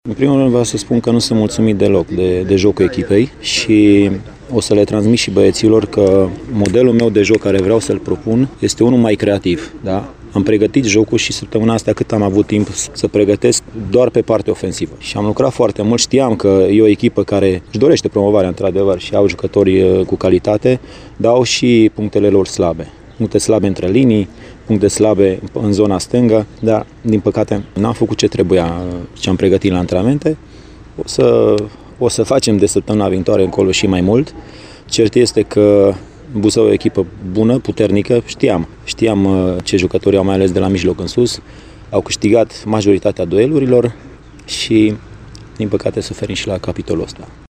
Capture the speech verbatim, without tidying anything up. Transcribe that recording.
În primul rând vreau să spun că nu sunt mulțumit deloc de, de jocul echipei și o să le transmit și băieților că modelul meu de joc care vreau să-l propun este unul mai creativ. Da? Am pregătit jocul și săptămâna asta cât am avut timp să pregătesc doar pe partea ofensivă. Și am lucrat foarte mult, știam că e o echipă care își dorește promovarea într-adevăr și au jucători cu calitate, dar au și punctele lor slabe. Puncte slabe între linii, puncte slabe în zona stângă, dar din păcate n-am făcut ce trebuia, ce am pregătit la antrenamente. O să, o să facem de săptămâna viitoare încolo și mai mult. Cert este că Buzău e o echipă bună, puternică, știam. Știam ce jucători au, mai ales de la mijloc în sus. Au câștigat majoritatea duelurilor și, din păcate, suferim și la capitolul ăsta.